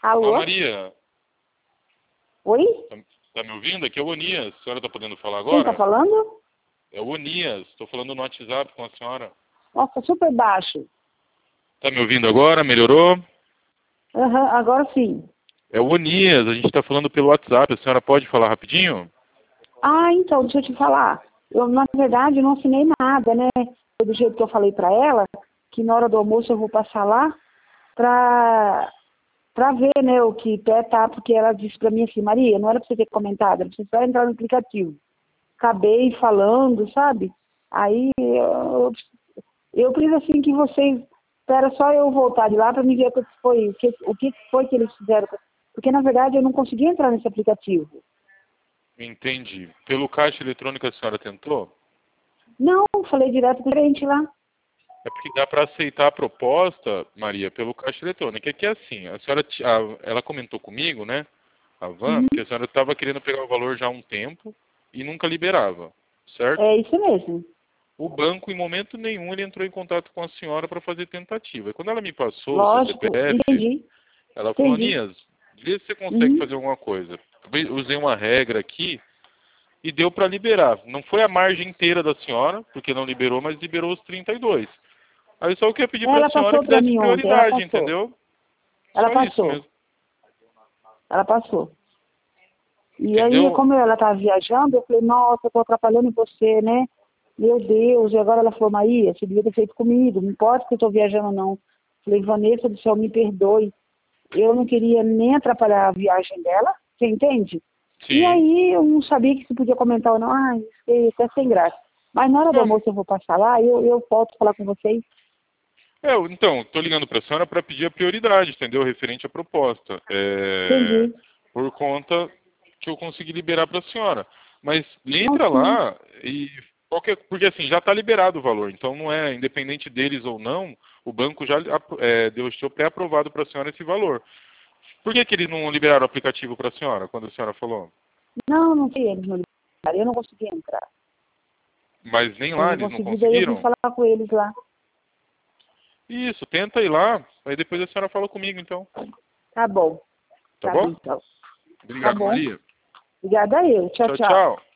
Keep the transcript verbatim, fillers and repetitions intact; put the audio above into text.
Alô? Ô, Maria, Oi? tá, tá me ouvindo? Aqui é o Onias. A senhora tá podendo falar Quem tá agora? falando? É o Onias. Estou falando no WhatsApp com a senhora. Nossa, super baixo. Tá me ouvindo agora? Melhorou? Aham, agora sim. É o Onias. A gente tá falando pelo WhatsApp. A senhora pode falar rapidinho? Ah, então, deixa eu te falar. Eu, na verdade, não assinei nada, né? Do jeito que eu falei pra ela, que na hora do almoço eu vou passar lá pra, pra ver, né, o que pé tá, porque ela disse pra mim assim, Maria, não era pra você ter comentado, era pra você só entrar no aplicativo. Acabei falando, sabe? Aí eu, eu preciso assim que vocês. Espera só eu voltar de lá para me ver o que foi, o que, o que foi que eles fizeram. Porque na verdade eu não consegui entrar nesse aplicativo. Entendi. Pelo caixa eletrônico a senhora tentou? Não, falei direto com o gerente lá. É porque dá para aceitar a proposta, Maria, pelo caixa eletrônico. É que é assim, a senhora, ti- a- ela comentou comigo, né, a Van, Uhum. que a senhora estava querendo pegar o valor já há um tempo e nunca liberava, certo? É isso mesmo. O banco, em momento nenhum, ele entrou em contato com a senhora para fazer tentativa. E quando ela me passou o seu Lógico, C P F, entendi, ela falou, entendi. Anias, vê se você consegue Uhum. fazer alguma coisa. Eu usei uma regra aqui e deu para liberar. Não foi a margem inteira da senhora, porque não liberou, mas liberou os trinta e dois. Aí só eu queria pedir para a Ela senhora passou que para desse mim ontem, ela prioridade, passou. entendeu? Ela Só isso passou, mesmo. ela passou. E aí, Entendeu? como ela estava viajando, eu falei, nossa, eu tô atrapalhando você, né? Meu Deus, e agora ela falou, Maria, você devia ter feito comigo, não importa que eu estou viajando ou não. Falei, Vanessa do céu, me perdoe. Eu não queria nem atrapalhar a viagem dela, você entende? E Sim. aí eu não sabia que se podia comentar ou não, ai, fiquei até sem graça. Mas na hora do Não, almoço eu vou passar lá, eu, eu volto falar com vocês. é, eu- então, estou ligando para a senhora para pedir a prioridade, entendeu? Referente à proposta. É, Entendi. por conta que eu consegui liberar para a senhora. Mas Não, entra sim. lá e qualquer, porque assim já está liberado o valor. Então não é independente deles ou não, o banco já apro- é, deixou pré-aprovado para a senhora esse valor. Por que, que eles não liberaram o aplicativo para a senhora quando a senhora falou? Não, não sei eles não liberaram, eu não consegui entrar. Mas nem Eu lá não eles não consegui, daí eu vim conseguiram? falar com eles lá. Isso, tenta ir lá. Aí depois a senhora fala comigo, então. Tá bom, Tá tá bom bom? então. Tá Obrigado, bom. Maria. Obrigada a eu. Tchau, Tchau, tchau. tchau.